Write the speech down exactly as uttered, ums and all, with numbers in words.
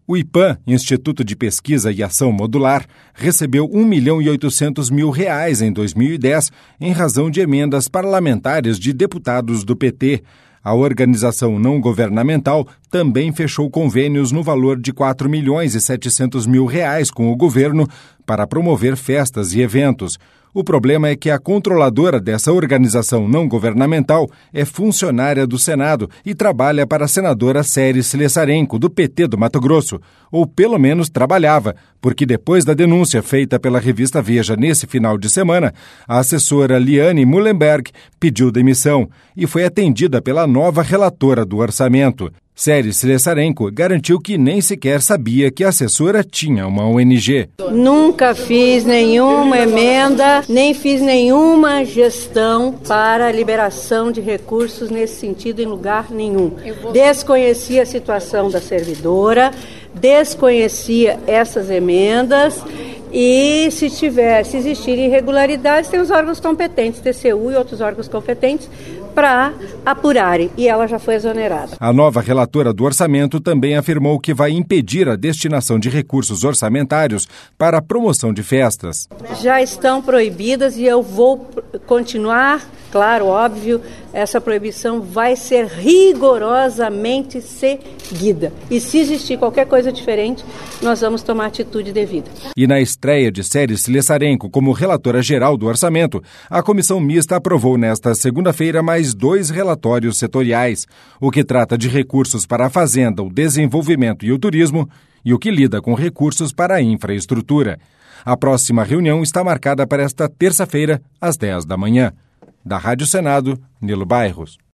O IPAM, Instituto de Pesquisa e Ação Modular, recebeu um milhão e oitocentos mil reais em dois mil e dez em razão de emendas parlamentares de deputados do P T. A organização não governamental também fechou convênios no valor de quatro milhões e setecentos mil reais com o governo para promover festas e eventos. O problema é que a controladora dessa organização não governamental é funcionária do Senado e trabalha para a senadora Séries Sleszarenko, do P T do Mato Grosso. Ou pelo menos trabalhava, porque depois da denúncia feita pela revista Veja nesse final de semana, a assessora Liane Mullenberg pediu demissão e foi atendida pela nova relatora do orçamento. Séries Sleszarenko garantiu que nem sequer sabia que a assessora tinha uma O N G. Nunca fiz nenhuma emenda, nem fiz nenhuma gestão para a liberação de recursos nesse sentido em lugar nenhum. Desconhecia a situação da servidora, desconhecia essas emendas e se tiver, se existirem irregularidades, tem os órgãos competentes, T C U e outros órgãos competentes, para apurarem, e ela já foi exonerada. A nova relatora do orçamento também afirmou que vai impedir a destinação de recursos orçamentários para a promoção de festas. Já estão proibidas e eu vou continuar, claro, óbvio, essa proibição vai ser rigorosamente seguida. E se existir qualquer coisa diferente, nós vamos tomar a atitude devida. E na estreia de Séries Sleszarenko como relatora geral do orçamento, a comissão mista aprovou nesta segunda-feira mais dois relatórios setoriais, o que trata de recursos para a fazenda, o desenvolvimento e o turismo, e o que lida com recursos para a infraestrutura. A próxima reunião está marcada para esta terça-feira, às dez da manhã. Da Rádio Senado, Nilo Bairros.